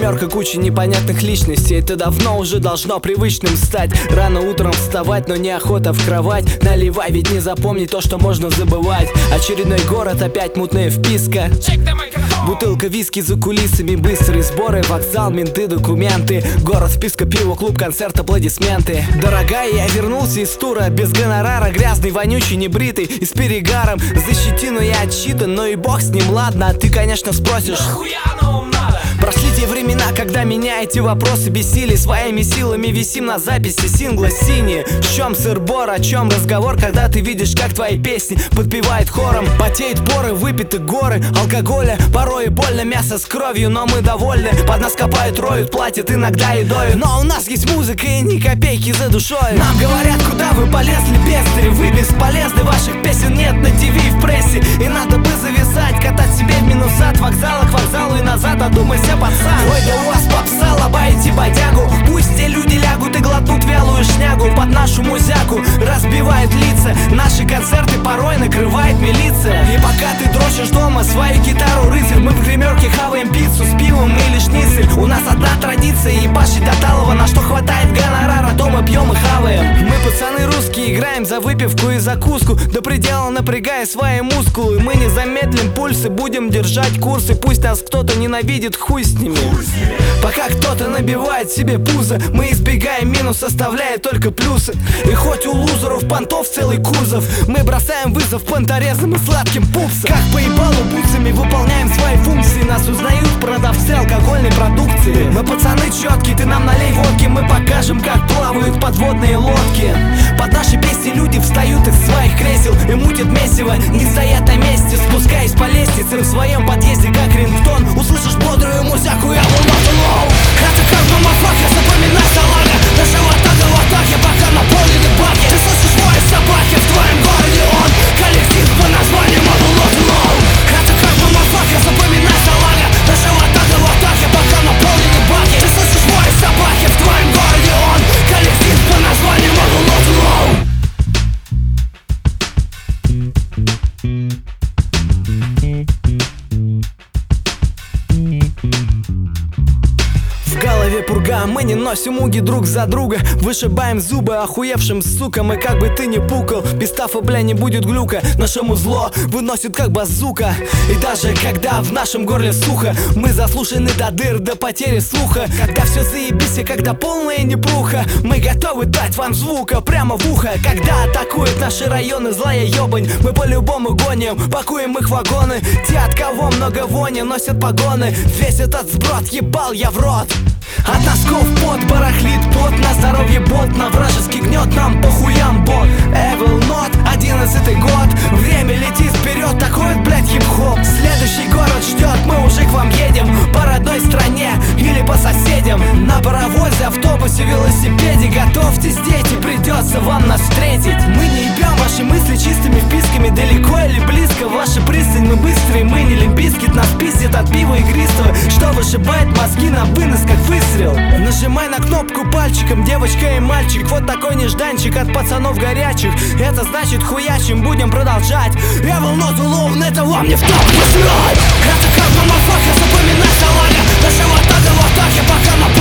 гримерка, куча непонятных личностей. Это давно уже должно привычным стать. Рано утром вставать, но неохота в кровать. Наливай, ведь не запомнить то, что можно забывать. Очередной город, опять мутная вписка. Бутылка виски за кулисами, быстрые сборы, вокзал, менты, документы. Город, вписка, пиво, клуб, концерт, аплодисменты. Дорогая, я вернулся из тура, без гонорара, грязный, вонючий, небритый и с перегаром. За щетину я отчитан, но и бог с ним, ладно. А ты, конечно, спросишь, нахуя оно вам надо? Прошли те времена, когда меня эти вопросы бесили. Своими силами висим на записи сингла «Синие». В чем сыр-бор, о чем разговор, когда ты видишь, как твои песни подпевает хором. Потеют поры, выпиты горы алкоголя. Порой и больно, мясо с кровью, но мы довольны. Под нас копают, роют, платят иногда едою. Но у нас есть музыка и ни копейки за душой. Нам говорят, куда вы полезли, бездари. Вы бесполезны, ваших песен нет на ТВ и в прессе. И надо бы зависать, катать себе в минус от вокзала к вокзалу и назад. Одумайся, пацан. Ой, да у вас попса, лобаете бодягу. Пусть те люди лягут и глотнут вялую шнягу. Под нашу музяку разбивают лица. Наши концерты порой накрывает милиция. И пока ты дрочишь дома свою гитару, рыцарь, мы в гримерке хаваем пиццу с пивом или шницель. У нас одна традиция, ебашить до талого. На что хватает гонорара, дома пьем и хаваем. Мы, пацаны русские, играем за выпивку и закуску, до предела напрягая свои мускулы. Мы не замедлим пульсы, будем держать курсы. Пусть нас кто-то ненавидит, хуй с ними. Пока кто-то набивает себе пузо, мы избегаем минус, оставляя только плюсы. И хоть у лузеров понтов целый кузов, мы бросаем вызов понторезам и сладким пупсам. Как по ебалу бутсами выполняем свои функции. Нас узнают продавцы алкогольной продукции. Мы пацаны четкие, ты нам налей водки. Мы покажем, как плавают подводные лодки. Под наши песни люди встают из своих кресел и мутят месиво, не стоят на месте. Спускаясь по лестнице в своем подъезде, как рингтон, услышишь бодрую музяку, я will not alone. Это как мамафака, запоминай салага. До живота до лотаки, пока наполнены баки. Ты слышишь вой собаки, в твоем городе он коллектив по названию I will not alone. Это как мамафака, запоминай салага. До живота до лотаки, пока наполнены баки. Ты слышишь вой собаки, в твоем городе он коллектив по названию I will not alone. В голове пурга, мы не носим уги друг за друга. Вышибаем зубы охуевшим сукам. И как бы ты ни пукал, без тафа, бля, не будет глюка. Нашему зло выносит как базука. И даже когда в нашем горле сухо, мы заслушаны до дыр, до потери слуха. Когда все заебись и когда полная непруха, мы готовы дать вам звука прямо в ухо. Когда атакуют наши районы злая ебань, мы по-любому гоним, пакуем их вагоны. Те, от кого много вони, носят погоны. Весь этот сброд ебал я в рот. От носков пот, барахлит пот, на здоровье бот, на вражеский гнет, нам похуям бот. Evil Not, 11-й год, время летит вперед, такой вот, блядь, хип-хоп. Следующий город ждет, мы уже к вам едем, по родной стране или по соседям. На паровозе, автобусе, велосипеде, готовьтесь, дети, придется вам нас встретить. Мы не ебем ваши мысли чистыми вписками, далеко или близко, ваша пристань, мы быстрые, мы не лимбискит, нас пиздит от пива игристого, что вышибает мозги на вынос, как выстрел. Нажимай на кнопку пальчиком, девочка и мальчик, вот такой нежданчик от пацанов горячих. Это значит хуячим, будем продолжать. Я will not alone, это вам не в топку срать. Это как мамафака, запоминай салага. До живота до лотаки, пока на